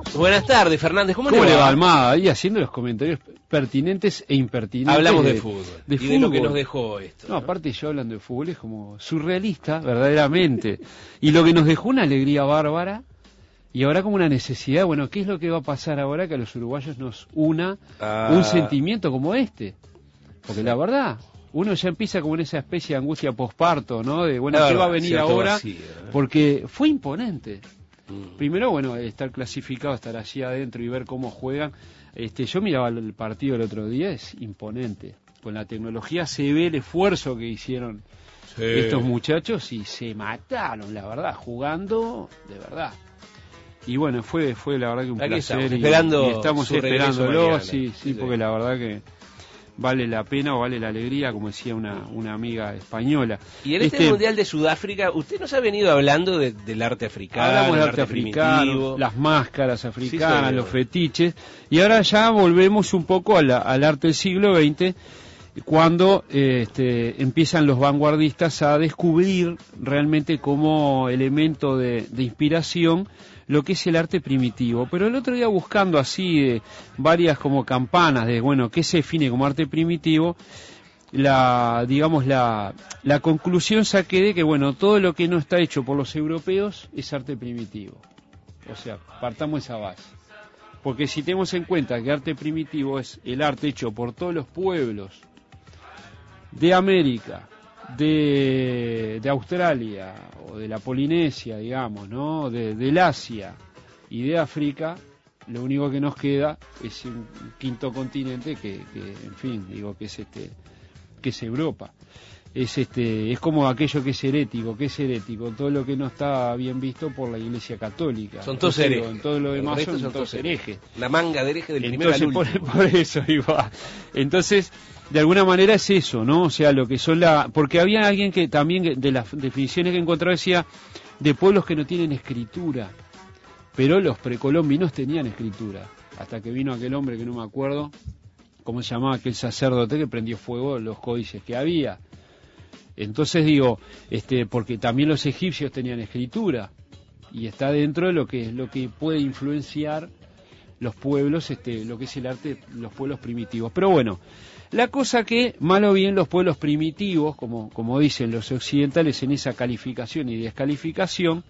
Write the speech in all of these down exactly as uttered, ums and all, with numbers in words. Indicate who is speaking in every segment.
Speaker 1: Buenas tardes, Fernández. ¿Cómo,
Speaker 2: ¿Cómo
Speaker 1: le va?
Speaker 2: le va, Almada? Ahí haciendo los comentarios pertinentes e impertinentes.
Speaker 1: Hablamos de,
Speaker 2: de
Speaker 1: fútbol.
Speaker 2: De
Speaker 1: y
Speaker 2: fútbol.
Speaker 1: de lo que nos dejó esto.
Speaker 2: No,
Speaker 1: ¿no?
Speaker 2: aparte yo hablando de fútbol es como surrealista, verdaderamente. Y lo que nos dejó una alegría bárbara y ahora como una necesidad. Bueno, ¿qué es lo que va a pasar ahora que a los uruguayos nos una
Speaker 1: Ah.
Speaker 2: un sentimiento como este? Porque la verdad, uno ya empieza como en esa especie de angustia posparto, ¿no? De, bueno,
Speaker 1: La
Speaker 2: ¿qué
Speaker 1: verdad,
Speaker 2: va a venir
Speaker 1: cierto
Speaker 2: ahora?
Speaker 1: vacío, ¿no?
Speaker 2: Porque fue imponente.
Speaker 1: Mm.
Speaker 2: Primero, bueno, estar clasificado, estar allí adentro y ver cómo juegan. Este, yo miraba el partido el otro día, es imponente. Con la tecnología se ve el esfuerzo que hicieron
Speaker 1: Sí.
Speaker 2: estos muchachos y se mataron, la verdad, jugando de verdad. Y bueno, fue fue la verdad que un
Speaker 1: Aquí
Speaker 2: placer.
Speaker 1: estamos,
Speaker 2: y,
Speaker 1: esperando
Speaker 2: y estamos
Speaker 1: su regreso
Speaker 2: esperándolo,
Speaker 1: mañana.
Speaker 2: sí, sí,
Speaker 1: Sí.
Speaker 2: porque la verdad que vale la pena o vale la alegría, como decía una, una amiga española.
Speaker 1: Y en este,
Speaker 2: Este,
Speaker 1: Mundial de Sudáfrica, usted nos ha venido hablando de, del arte africano,
Speaker 2: Hablamos de
Speaker 1: el
Speaker 2: arte africano,
Speaker 1: primitivo.
Speaker 2: las máscaras africanas,
Speaker 1: señor.
Speaker 2: los fetiches, y ahora ya volvemos un poco a la- al arte del siglo veinte, cuando eh, este, empiezan los vanguardistas a descubrir realmente como elemento de, de inspiración lo que es el arte primitivo. Pero el otro día buscando así eh, varias como campanas de, bueno, ¿qué se define como arte primitivo? La, digamos, la, la conclusión saqué de que, bueno, todo lo que no está hecho por los europeos es arte primitivo. O sea, partamos esa base. Porque si tenemos en cuenta que arte primitivo es el arte hecho por todos los pueblos de América, de, de Australia, o de la Polinesia, digamos, ¿no? De, del Asia y de África, lo único que nos queda es un quinto continente que, que en fin, digo, que es este que es Europa. Es este es como aquello que es herético, que es herético, todo lo que no está bien visto por la Iglesia Católica.
Speaker 1: Son todos
Speaker 2: Entonces,
Speaker 1: herejes.
Speaker 2: digo, en todo lo
Speaker 1: El
Speaker 2: demás
Speaker 1: resto
Speaker 2: son,
Speaker 1: son
Speaker 2: todos
Speaker 1: todos
Speaker 2: herejes.
Speaker 1: La manga de hereje del primero
Speaker 2: Entonces,
Speaker 1: al
Speaker 2: por,
Speaker 1: último.
Speaker 2: por eso iba. Entonces, de alguna manera es eso, ¿no? O sea, lo que son la... Porque había alguien que también, de las definiciones que encontró, decía, de pueblos que no tienen escritura. Pero los precolombinos tenían escritura. Hasta que vino aquel hombre que no me acuerdo, ¿cómo se llamaba aquel sacerdote que prendió fuego los códices que había? Entonces digo, este, porque también los egipcios tenían escritura. Y está dentro de lo que, lo que puede influenciar los pueblos, este, lo que es el arte, los pueblos primitivos. Pero bueno, la cosa que, mal o bien, los pueblos primitivos, como, como dicen los occidentales en esa calificación y descalificación,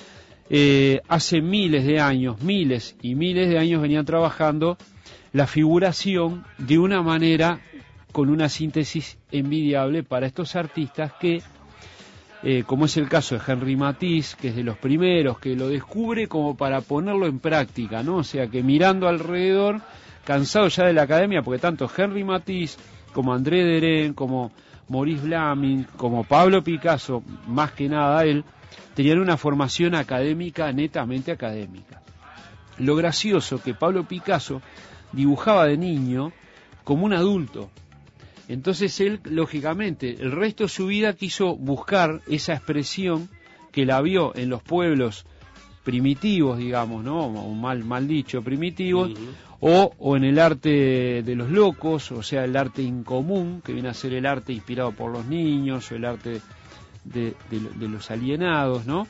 Speaker 2: eh, hace miles de años, miles y miles de años venían trabajando la figuración de una manera con una síntesis envidiable para estos artistas que, Eh, como es el caso de Henri Matisse, que es de los primeros, que lo descubre como para ponerlo en práctica, ¿no? O sea, que mirando alrededor, cansado ya de la academia, porque tanto Henri Matisse, como André Derain, como Maurice Blaming, como Pablo Picasso, más que nada él, tenían una formación académica, netamente académica. Lo gracioso que Pablo Picasso dibujaba de niño como un adulto. Entonces él, lógicamente, el resto de su vida quiso buscar esa expresión que la vio en los pueblos primitivos, digamos, ¿no? O mal, mal dicho, primitivos, uh-huh. o, o en el arte de los locos, o sea, el arte incomún, que viene a ser el arte inspirado por los niños, o el arte de, de, de los alienados, ¿no?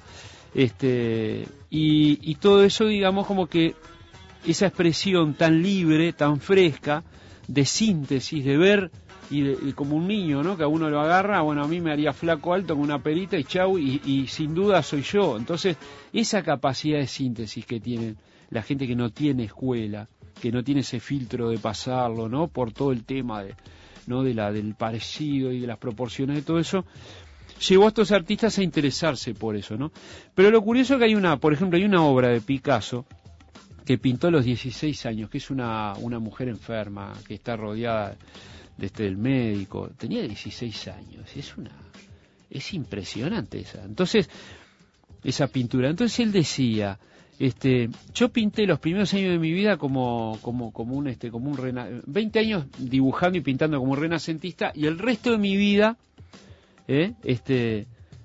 Speaker 2: Este, y, y todo eso, digamos, como que esa expresión tan libre, tan fresca, de síntesis, de ver... Y, de, y como un niño, ¿no? Que a uno lo agarra, bueno, a mí me haría flaco alto con una perita y chau, y, y sin duda soy yo. Entonces, esa capacidad de síntesis que tienen la gente que no tiene escuela, que no tiene ese filtro de pasarlo, ¿no? Por todo el tema de, ¿no? de la, del parecido y de las proporciones de todo eso, llevó a estos artistas a interesarse por eso, ¿no? Pero lo curioso es que hay una, por ejemplo, hay una obra de Picasso que pintó a los dieciséis años, que es una, una mujer enferma, que está rodeada... Este, del médico, tenía dieciséis años, es una es impresionante esa. Entonces, esa pintura. Entonces él decía, este, yo pinté los primeros años de mi vida como como como un este como un rena, veinte años dibujando y pintando como un renacentista y el resto de mi vida eh, este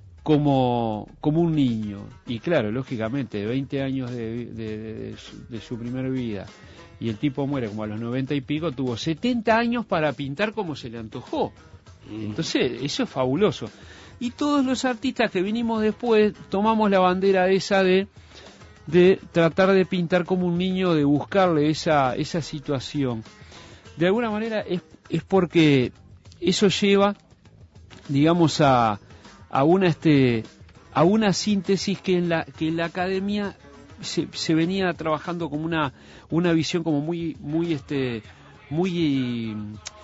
Speaker 2: como como un niño. Y claro, lógicamente, veinte años de, de, de, de, su, de su primera vida. Y el tipo muere como a los noventa y pico, tuvo setenta años para pintar como se le antojó. Entonces, eso es fabuloso. Y todos los artistas que vinimos después tomamos la bandera esa de de tratar de pintar como un niño, de buscarle esa, esa situación. De alguna manera es, es porque eso lleva, digamos, a, a una este a una síntesis que en la que en la academia se, se venía trabajando como una una visión como muy muy este muy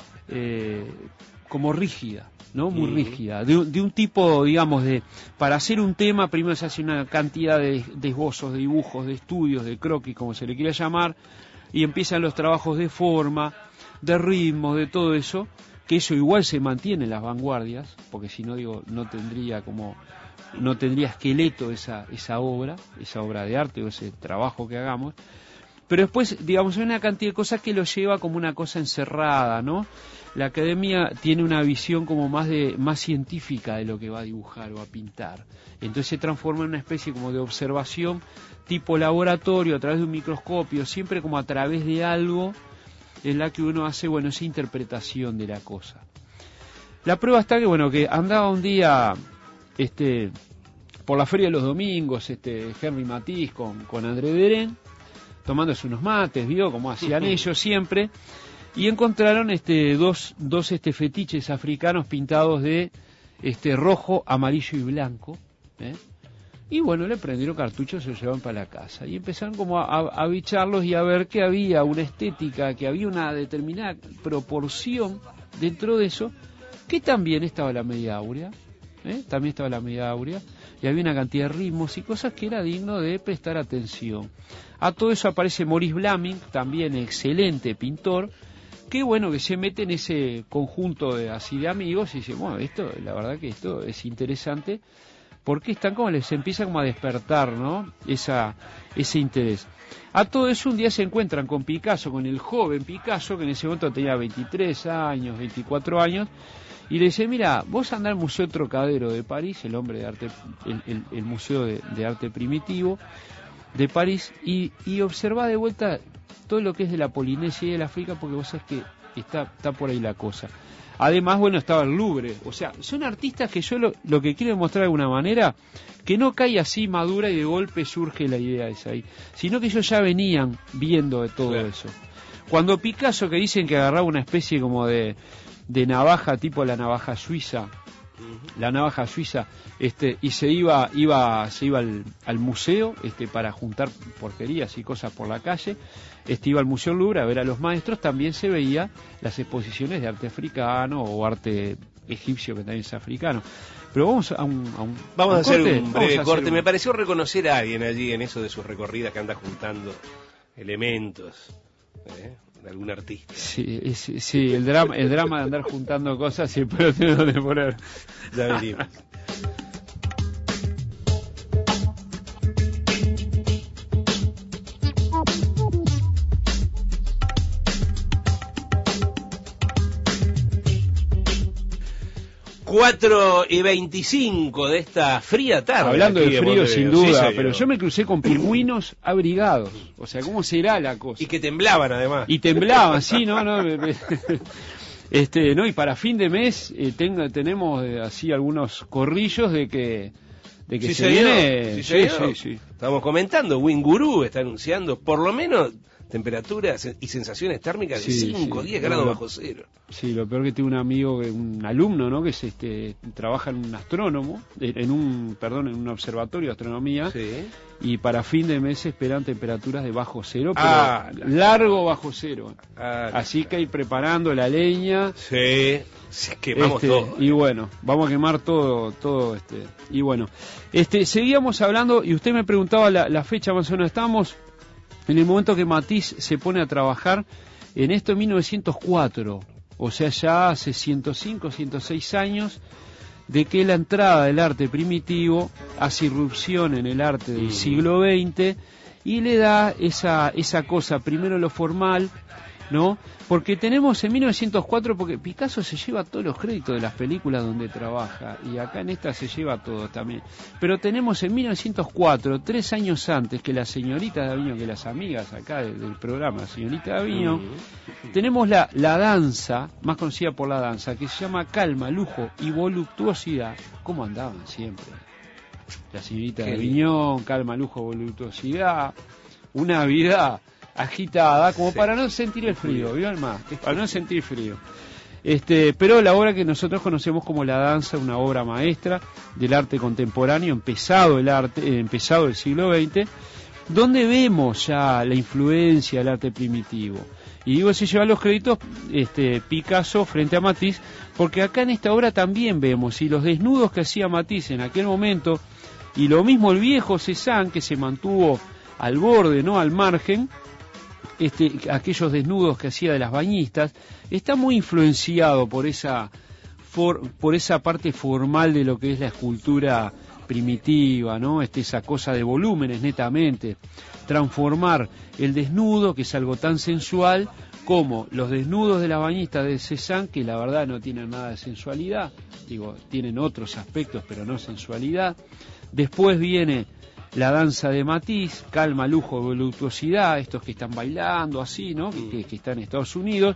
Speaker 2: eh, como rígida, ¿no? Muy mm. rígida, de, de un tipo, digamos, de para hacer un tema primero se hace una cantidad de, de esbozos, de dibujos, de estudios, de croquis, como se le quiera llamar, y empiezan los trabajos de forma, de ritmo, de todo eso, que eso igual se mantiene en las vanguardias, porque si no, digo, no tendría como no tendría esqueleto esa esa obra, esa obra de arte o ese trabajo que hagamos. Pero después, digamos, hay una cantidad de cosas que lo lleva como una cosa encerrada, ¿no? La academia tiene una visión como más de más científica de lo que va a dibujar o a pintar. Entonces se transforma en una especie como de observación tipo laboratorio a través de un microscopio, siempre como a través de algo en la que uno hace, bueno, esa interpretación de la cosa. La prueba está que, bueno, que andaba un día este por la feria de los domingos, este Henry Matisse con, con André Deren, tomándose unos mates, vio como hacían ellos siempre, y encontraron este dos dos este fetiches africanos pintados de este rojo, amarillo y blanco, ¿eh? Y bueno, le prendieron cartuchos, se los llevaban para la casa y empezaron como a, a, a bicharlos y a ver que había una estética, que había una determinada proporción dentro de eso, que también estaba la media áurea, ¿eh? También estaba la media áurea, y había una cantidad de ritmos y cosas que era digno de prestar atención. A todo eso aparece Maurice Blaming, también excelente pintor, que bueno, que se mete en ese conjunto de así de amigos y dice, bueno, esto, la verdad que esto es interesante, porque están como, les empieza como a despertar, ¿no? Esa, ese interés. A todo eso un día se encuentran con Picasso, con el joven Picasso, que en ese momento tenía veintitrés años, veinticuatro años, y le dice, mira, vos andás al Museo Trocadero de París, el hombre de arte, el, el, el Museo de, de Arte Primitivo de París, y, y observá de vuelta todo lo que es de la Polinesia y del África, porque vos sabés que está, está por ahí la cosa. Además, bueno, estaba el Louvre, o sea, son artistas que yo lo, lo que quiero demostrar de alguna manera, que no cae así madura y de golpe surge la idea esa ahí, sino que ellos ya venían viendo de todo claro. eso. Cuando Picasso, que dicen que agarraba una especie como de, de navaja, tipo la navaja suiza, la navaja suiza, este, y se iba, iba, se iba al, al museo, este, para juntar porquerías y cosas por la calle, este, iba al Museo Louvre a ver a los maestros, también se veía las exposiciones de arte africano o arte egipcio, que también es africano. Pero vamos a un, a un
Speaker 1: vamos
Speaker 2: a,
Speaker 1: a hacer
Speaker 2: corte,
Speaker 1: un breve
Speaker 2: vamos
Speaker 1: corte.
Speaker 2: Un...
Speaker 1: Me pareció reconocer a alguien allí en eso de sus recorridas que anda juntando elementos, ¿eh? De algún artista.
Speaker 2: Sí, es, sí, el drama, el drama de andar juntando cosas siempre lo tengo de poner.
Speaker 1: Ya venimos. cuatro y veinticinco de esta fría tarde.
Speaker 2: Hablando de frío, sin duda,
Speaker 1: sí,
Speaker 2: pero yo me crucé con pingüinos abrigados. O sea, ¿cómo será la cosa?
Speaker 1: Y que temblaban además.
Speaker 2: Y temblaban, sí, ¿no? no me, me, este, no, y para fin de mes eh, tengo, tenemos eh, así algunos corrillos de que de que
Speaker 1: sí,
Speaker 2: se, se viene.
Speaker 1: Sí,
Speaker 2: sí,
Speaker 1: sí,
Speaker 2: sí, sí.
Speaker 1: Estamos comentando, Winguru está anunciando por lo menos temperaturas y sensaciones térmicas de cinco o diez grados
Speaker 2: no,
Speaker 1: bajo cero.
Speaker 3: Sí, lo peor que tengo un amigo, un alumno, ¿no? Que es este, trabaja en un astrónomo, en un, perdón, en un observatorio de astronomía,
Speaker 1: sí.
Speaker 3: Y para fin de mes esperan temperaturas de bajo cero, pero
Speaker 1: ah,
Speaker 3: largo bajo cero.
Speaker 1: Ah,
Speaker 3: Así que ir preparando la leña.
Speaker 1: Sí, sí, quemamos
Speaker 3: este,
Speaker 1: todo.
Speaker 3: Y bueno, vamos a quemar todo, todo este. Y bueno, este, seguíamos hablando y usted me preguntaba la, la fecha más o menos. Estábamos en el momento que Matisse se pone a trabajar en esto en mil novecientos cuatro, o sea, ya hace ciento cinco, ciento seis años de que la entrada del arte primitivo hace irrupción en el arte del siglo veinte y le da esa, esa cosa, primero lo formal, ¿no? Porque tenemos en mil novecientos cuatro, porque Picasso se lleva todos los créditos de las películas donde trabaja, y acá en esta se lleva todo también. Pero tenemos en mil novecientos cuatro, tres años antes, que la señorita Davignon, que las amigas acá del, del programa, señorita Davignon, uh-huh. tenemos la, la danza, más conocida por la danza, que se llama Calma, Lujo y Voluptuosidad. ¿Cómo andaban siempre?
Speaker 2: La señorita de Aviñón, Calma, Lujo, Voluptuosidad, una vida agitada como sí. para no sentir el frío, ¿vio, más? Para no sentir frío. Este, pero la obra que nosotros conocemos como La Danza, una obra maestra del arte contemporáneo, empezado el arte, eh, empezado el siglo veinte, donde vemos ya la influencia del arte primitivo. Y digo, se lleva los créditos este, Picasso frente a Matisse, porque acá en esta obra también vemos, y los desnudos que hacía Matisse en aquel momento, y lo mismo el viejo Cézanne, que se mantuvo al borde, no al margen, Este, aquellos desnudos que hacía de las bañistas, está muy influenciado por esa for, por esa parte formal de lo que es la escultura primitiva, ¿no? Este, esa cosa de volúmenes netamente, transformar el desnudo, que es algo tan sensual, como los desnudos de las bañistas de Cézanne, que la verdad no tienen nada de sensualidad, digo, tienen otros aspectos, pero no sensualidad. Después viene La Danza de Matisse, Calma, Lujo, Voluptuosidad, estos que están bailando así, ¿no? Que, que están en Estados Unidos,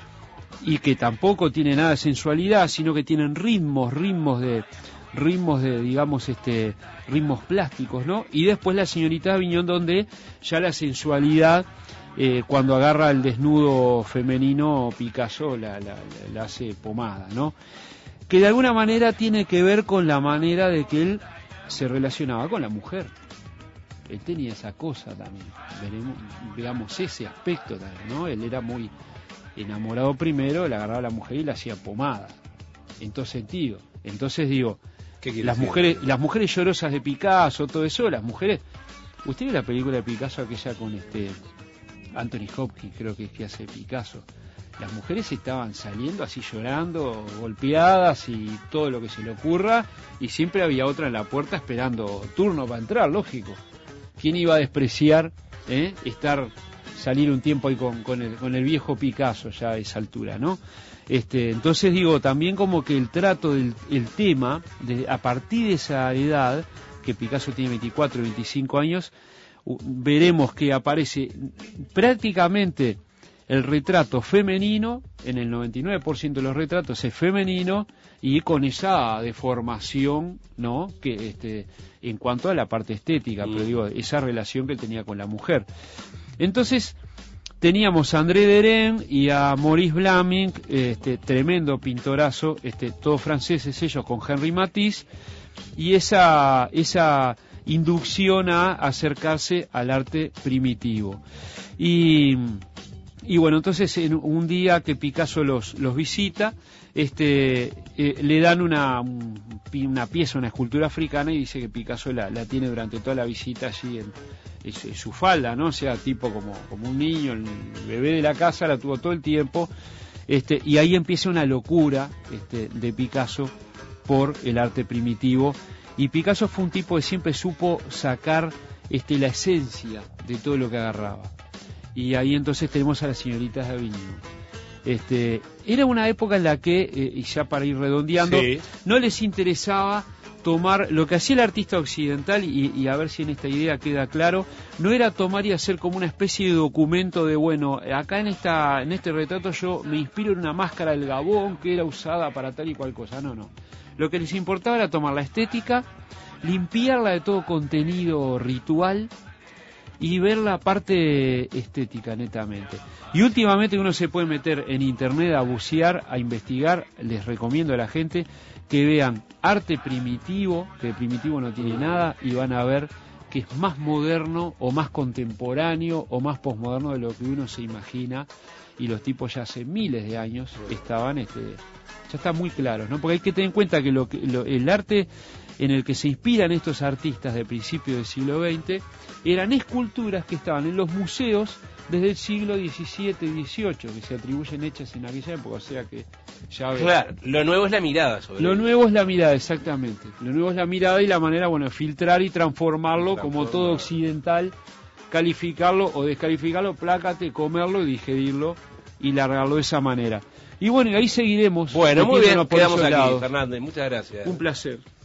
Speaker 2: y que tampoco tienen nada de sensualidad, sino que tienen ritmos, ritmos de, ritmos de, digamos, este, ritmos plásticos, ¿no? Y después La Señorita de Aviñón, donde ya la sensualidad, eh, cuando agarra el desnudo femenino, Picasso la, la, la, la hace pomada, ¿no? Que de alguna manera tiene que ver con la manera de que él se relacionaba con la mujer. Él tenía esa cosa también, veremos, veamos ese aspecto también, ¿no? Él era muy enamorado primero, le agarraba a la mujer y la hacía pomada, en todo sentido. Entonces digo, las decir? mujeres las mujeres llorosas de Picasso, todo eso, las mujeres... ¿Usted vio la película de Picasso, aquella con este Anthony Hopkins, creo que es que hace Picasso? Las mujeres estaban saliendo así llorando, golpeadas y todo lo que se le ocurra, y siempre había otra en la puerta esperando turno para entrar, lógico. ¿Quién iba a despreciar eh, estar salir un tiempo ahí con, con, el, con el viejo Picasso ya a esa altura, ¿no? Este, entonces digo, también como que el trato del el tema, de, a partir de esa edad, que Picasso tiene veinticuatro, veinticinco años, uh, veremos que aparece prácticamente el retrato femenino, en el noventa y nueve por ciento de los retratos es femenino, y con esa deformación, ¿no? Que este, en cuanto a la parte estética, mm. pero digo, esa relación que él tenía con la mujer. Entonces, teníamos a André Derain y a Maurice Blaming, este, tremendo pintorazo, este, todos franceses ellos, con Henri Matisse, y esa, esa inducción a acercarse al arte primitivo. Y... Y bueno, entonces en un día que Picasso los, los visita, este, eh, le dan una, un, una pieza, una escultura africana, y dice que Picasso la, la tiene durante toda la visita allí en, en, su, en su falda, ¿no? O sea, tipo como, como un niño, el bebé de la casa, la tuvo todo el tiempo, este, y ahí empieza una locura este, de Picasso por el arte primitivo. Y Picasso fue un tipo que siempre supo sacar este, la esencia de todo lo que agarraba. Y ahí entonces tenemos a las señoritas de Aviñón. Este, era una época en la que, eh, y ya para ir redondeando, sí. no les interesaba tomar lo que hacía el artista occidental, y, y a ver si en esta idea queda claro, no era tomar y hacer como una especie de documento de, bueno, acá en esta en este retrato yo me inspiro en una máscara del Gabón que era usada para tal y cual cosa. No, no. Lo que les importaba era tomar la estética, limpiarla de todo contenido ritual, y ver la parte estética netamente. Y últimamente uno se puede meter en internet a bucear, a investigar. Les recomiendo a la gente que vean arte primitivo, que de primitivo no tiene nada, y van a ver que es más moderno o más contemporáneo o más posmoderno de lo que uno se imagina, y los tipos ya hace miles de años estaban, este, ya está muy claro, ¿no? Porque hay que tener en cuenta que, lo que lo, el arte en el que se inspiran estos artistas de principios del siglo veinte eran esculturas que estaban en los museos desde el siglo diecisiete y dieciocho, que se atribuyen hechas en aquella época, o sea que ya ves.
Speaker 1: Claro, lo nuevo es la mirada sobre
Speaker 2: Lo nuevo es la mirada, exactamente. Lo nuevo es la mirada y la manera, bueno, de filtrar y transformarlo, Transforma. como todo occidental, calificarlo o descalificarlo, plácate, comerlo y digerirlo y largarlo de esa manera. Y bueno, y ahí seguiremos.
Speaker 1: Bueno, muy bien, nos quedamos aquí, Fernández, muchas gracias.
Speaker 2: Un placer.